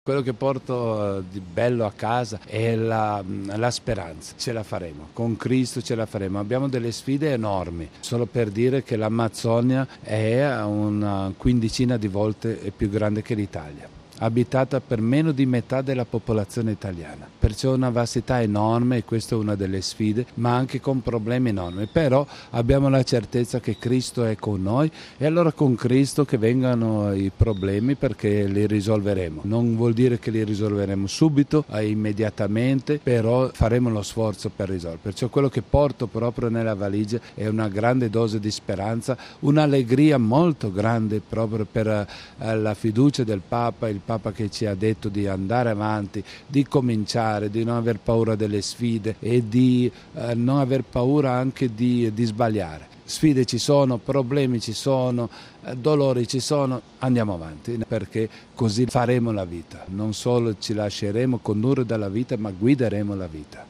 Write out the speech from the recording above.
Quello che porto di bello a casa è la speranza. Ce la faremo, con Cristo ce la faremo. Abbiamo delle sfide enormi, solo per dire che l'Amazzonia è una quindicina di volte più grande che l'Italia, abitata per meno di metà della popolazione italiana. Perciò una vastità enorme e questa è una delle sfide, ma anche con problemi enormi. Però abbiamo la certezza che Cristo è con noi e allora con Cristo che vengano i problemi perché li risolveremo. Non vuol dire che li risolveremo subito, immediatamente, però faremo lo sforzo per risolverli. Perciò quello che porto proprio nella valigia è una grande dose di speranza, un'allegria molto grande proprio per la fiducia del Papa, il Papa che ci ha detto di andare avanti, di cominciare, di non aver paura delle sfide e di non aver paura anche di sbagliare. Sfide ci sono, problemi ci sono, dolori ci sono, andiamo avanti perché così faremo la vita. Non solo ci lasceremo condurre dalla vita, ma guideremo la vita.